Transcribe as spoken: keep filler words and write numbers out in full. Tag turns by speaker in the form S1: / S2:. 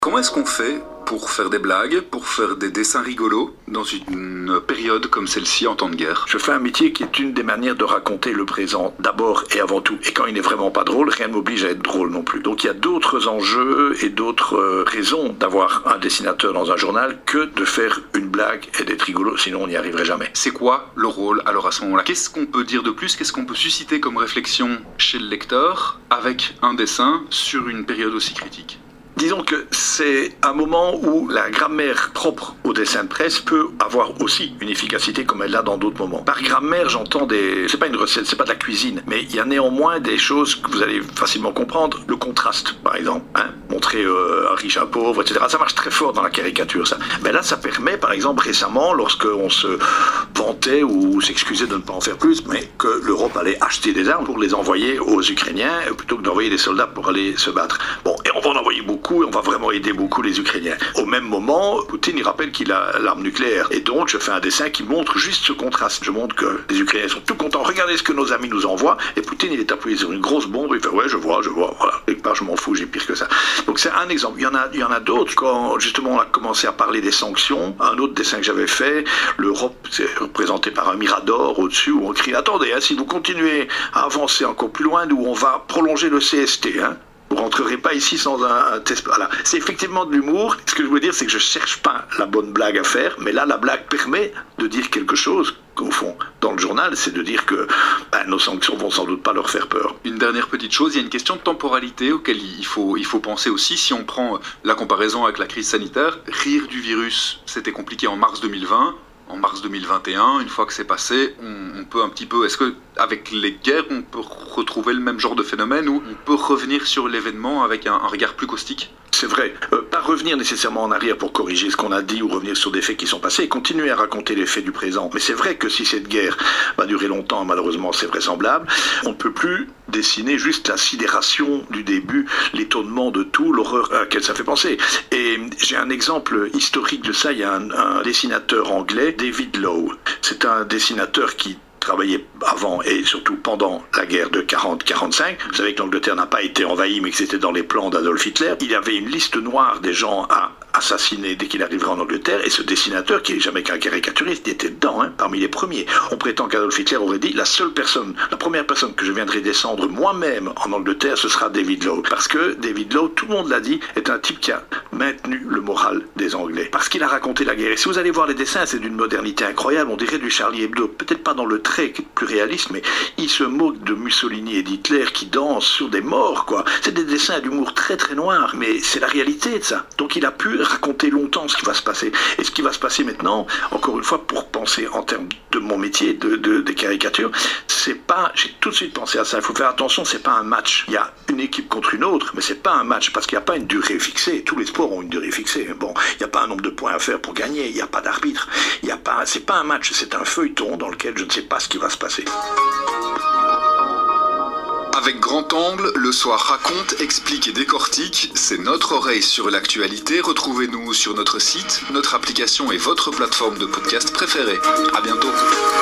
S1: Comment est-ce qu'on fait pour faire des blagues, pour faire des dessins rigolos dans une période comme celle-ci en temps de guerre?
S2: Je fais un métier qui est une des manières de raconter le présent d'abord et avant tout. Et quand il n'est vraiment pas drôle, rien ne m'oblige à être drôle non plus. Donc il y a d'autres enjeux et d'autres euh, raisons d'avoir un dessinateur dans un journal que de faire une blague et d'être rigolo, sinon on n'y arriverait jamais.
S1: C'est quoi le rôle alors à ce moment-là? Qu'est-ce qu'on peut dire de plus? Qu'est-ce qu'on peut susciter comme réflexion chez le lecteur avec un dessin sur une période aussi critique?
S2: Disons que c'est un moment où la grammaire propre au dessin de presse peut avoir aussi une efficacité comme elle l'a dans d'autres moments. Par grammaire, j'entends des... C'est pas une recette, c'est pas de la cuisine, mais il y a néanmoins des choses que vous allez facilement comprendre. Le contraste, par exemple, hein, montrer euh, un riche, un pauvre, et cetera. Ça marche très fort dans la caricature, ça. Mais là, ça permet, par exemple, récemment, lorsqu'on se vantait ou s'excusait de ne pas en faire plus, mais que l'Europe allait acheter des armes pour les envoyer aux Ukrainiens, plutôt que d'envoyer des soldats pour aller se battre. Bon, et on va en envoyer beaucoup, et on va vraiment aider beaucoup les Ukrainiens. Au même moment, Poutine, il rappelle qu'il a l'arme nucléaire. Et donc, je fais un dessin qui montre juste ce contraste. Je montre que les Ukrainiens sont tout contents. Regardez ce que nos amis nous envoient. Et Poutine, il est appuyé sur une grosse bombe. Il fait, ouais, je vois, je vois. Voilà. Quelque part, je m'en fous, j'ai pire que ça. Donc, c'est un exemple. Il y en a, il y en a d'autres. Quand, justement, on a commencé à parler des sanctions, un autre dessin que j'avais fait, l'Europe, c'est représenté par un mirador au-dessus, où on crie, attendez, hein, si vous continuez à avancer encore plus loin, nous, on va prolonger le C S T, hein. Vous ne rentrerez pas ici sans un, un test. Voilà. C'est effectivement de l'humour. Ce que je veux dire, c'est que je ne cherche pas la bonne blague à faire, mais là, la blague permet de dire quelque chose qu'au fond, dans le journal, c'est de dire que ben, nos sanctions vont sans doute pas leur faire peur.
S1: Une dernière petite chose, il y a une question de temporalité auquel il faut, il faut penser aussi. Si on prend la comparaison avec la crise sanitaire, rire du virus, c'était compliqué en mars deux mille vingt. En mars deux mille vingt et un, une fois que c'est passé, on, on peut un petit peu... Est-ce qu'avec les guerres, on peut retrouver le même genre de phénomène où on peut revenir sur l'événement avec un, un regard plus caustique?
S2: C'est vrai. Euh, pas revenir nécessairement en arrière pour corriger ce qu'on a dit ou revenir sur des faits qui sont passés et continuer à raconter les faits du présent. Mais c'est vrai que si cette guerre va durer longtemps, malheureusement c'est vraisemblable, on ne peut plus dessiner juste la sidération du début, l'étonnement de tout, l'horreur à laquelle ça fait penser. Et j'ai un exemple historique de ça. Il y a un, un dessinateur anglais, David Lowe. C'est un dessinateur qui travaillait avant et surtout pendant la guerre de quarante quarante-cinq. Vous savez que l'Angleterre n'a pas été envahie, mais que c'était dans les plans d'Adolf Hitler. Il y avait une liste noire des gens à assassiner dès qu'il arriverait en Angleterre, et ce dessinateur, qui n'est jamais qu'un caricaturiste, était dedans, hein, parmi les premiers. On prétend qu'Adolf Hitler aurait dit, la seule personne, la première personne que je viendrai descendre moi-même en Angleterre, ce sera David Lowe. Parce que David Lowe, tout le monde l'a dit, est un type qui a maintenu le moral des Anglais. Parce qu'il a raconté la guerre. Et si vous allez voir les dessins, c'est d'une modernité incroyable, on dirait du Charlie Hebdo. Peut-être pas dans le trait, qui est plus réaliste, mais il se moque de Mussolini et d'Hitler qui dansent sur des morts, quoi. C'est des dessins d'humour très très noirs, mais c'est la réalité de ça. Donc il a pu raconter longtemps ce qui va se passer. Et ce qui va se passer maintenant, encore une fois, pour penser en termes de mon métier, de, de, des caricatures, c'est pas, j'ai tout de suite pensé à ça, il faut faire attention, c'est pas un match. Il y a une équipe contre une autre, mais c'est pas un match, parce qu'il n'y a pas une durée fixée. Tous les sports ont une durée fixée. Bon, il n'y a pas un nombre de points à faire pour gagner, il n'y a pas d'arbitre, il y a pas, c'est pas un match, c'est un feuilleton dans lequel je ne sais pas ce qui va se passer.
S1: Avec Grand Angle, le soir raconte, explique et décortique. C'est notre oreille sur l'actualité. Retrouvez-nous sur notre site, notre application et votre plateforme de podcast préférée. À bientôt.